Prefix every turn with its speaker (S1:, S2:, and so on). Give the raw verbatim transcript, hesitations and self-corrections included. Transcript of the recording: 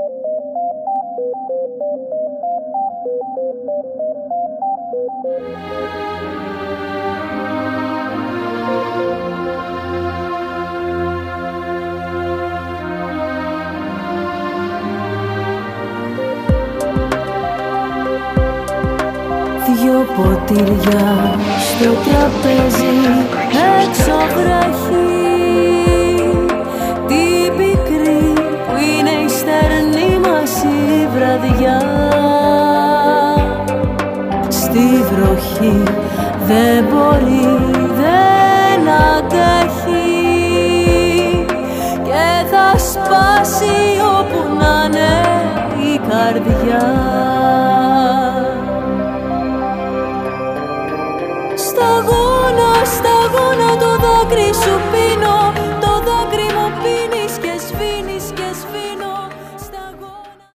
S1: Δυο ποτήρια στο τραπέζι, έξω βραχή, την πικρή που είναι η στερνή μας η βραδιά. Στη βροχή δεν μπορεί, δεν αντέχει και θα σπάσει όπου να είναι η καρδιά. Σταγόνα, σταγόνα το δάκρυ σου πίνω, το δάκρυ μου πίνεις και σβήνεις και σβήνω.